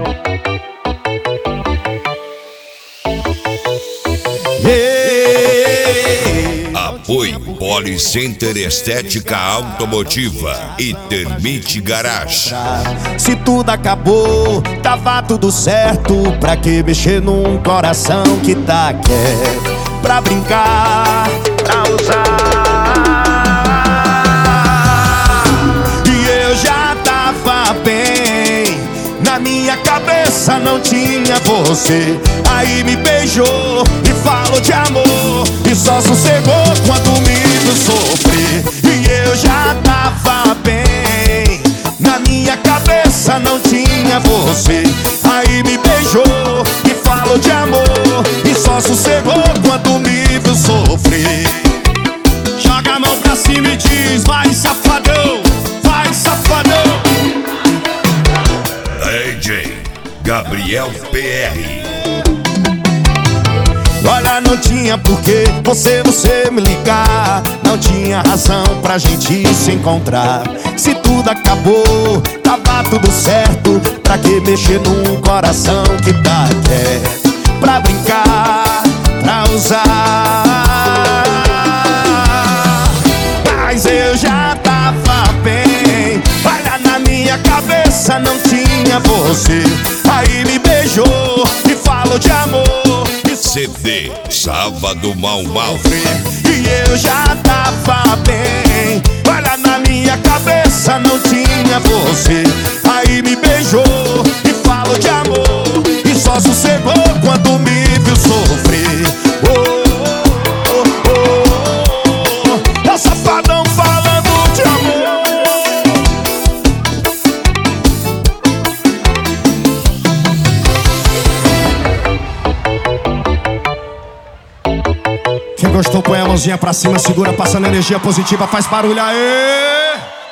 Apoio Policenter Estética Automotiva e Termite Garage. Se tudo acabou, tava tudo certo. Pra que mexer num coração que tá quieto? Pra brincar, pra usar. E eu já tava bem, na minha cabeça não tinha você. Aí me beijou e falou de amor, e só sossegou quando me viu sofrer. E eu já tava bem, na minha cabeça não tinha você. Aí me beijou e falou de amor, e só sossegou quando me viu sofrer. Joga a mão pra cima e diz: vai safadão, vai safadão. DJ Gabriel PR. Olha, não tinha porquê você me ligar, não tinha razão pra gente se encontrar. Se tudo acabou, tava tudo certo. Pra que mexer num coração que tá quieto? Pra brincar, pra usar. Mas eu já tava bem, olha, na minha cabeça não tinha você. Aí me beijou e falou de amor. CD Sábado Mal Mal. E eu já tava bem, olha, na minha cabeça não tinha você. Aí me beijou e falou de amor, e só sossegou quando me viu sofrer. Oh, oh, oh, oh, oh. É o safadão falando de amor. Quem gostou põe a mãozinha pra cima, segura, passando energia positiva, faz barulho aí.